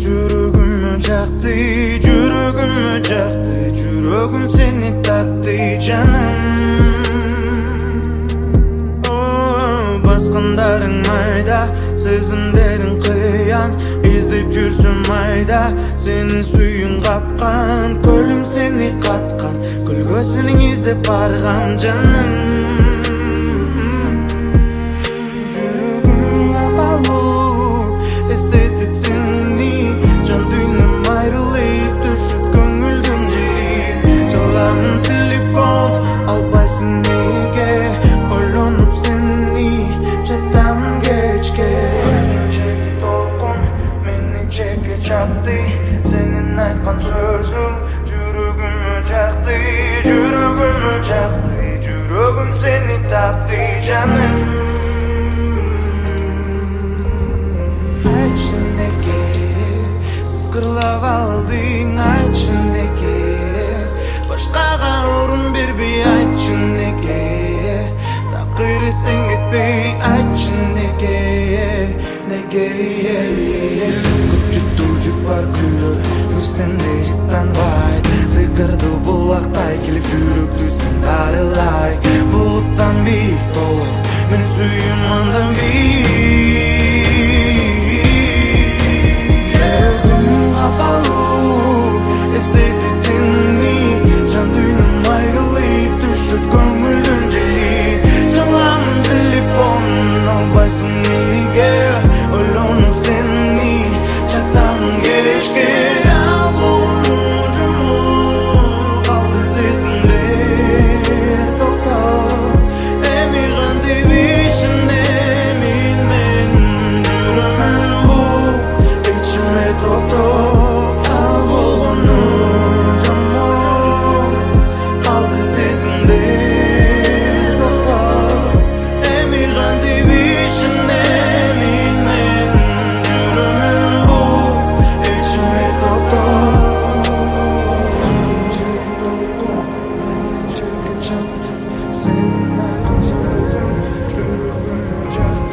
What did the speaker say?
Жүрөгүмө жакты, жүрөгүмө жакты, жүрөгүм сени тапты жаным. Баскандарың майда, сезимдериң кыян, издеп жүрсөм майда, сенин сүйүң капкан, көлүм сени каткан, көлгөсүнүң издеп баргам жаным. Жүрөгүм капалуу, эстетет сени, жан дүйнөм айрылып түшүп көңүлдүн жери. Жалам телефон, албайсың неге, ойлонуп сени жатам кечке. Көлүнчеги толкун мени чекке чапты, сенин айткан сөзүң жүрөгүмө жакты, жүрөгүмө жакты, жүрөгүм сени тапты жаным. Айтчы неге сыкырлап алдың, айтчы неге башкага орун бербей, айтчы неге такыр эстен кетпей, айтчы неге көп жутту жүк бар күндөр бир сенде жыттанбайт, сыйкырды булактай келип жүрөктү сен дарылай. Булуттан бийик толур менин сүйүм андан бийик. Жүрөгүм капалуу, эстетет сени, жан дүйнөм айрылып түшөт көңүлдүн жери. Жалам телефон, албайсың неге, ойлонуп сени жатам кечке. Ал болгону жумуп калды сезимдер токтоп, эми кантип ишенемин мен, жүрөмүн буп ичиме токтоп. Ал болгону жумуп калды сезимдер токтоп, эми кантип ишенемин мен, жүрөмүн буп ичиме токтоп. Чекке чапты, сенин айткан сөзүң жүрөгүмө жакты.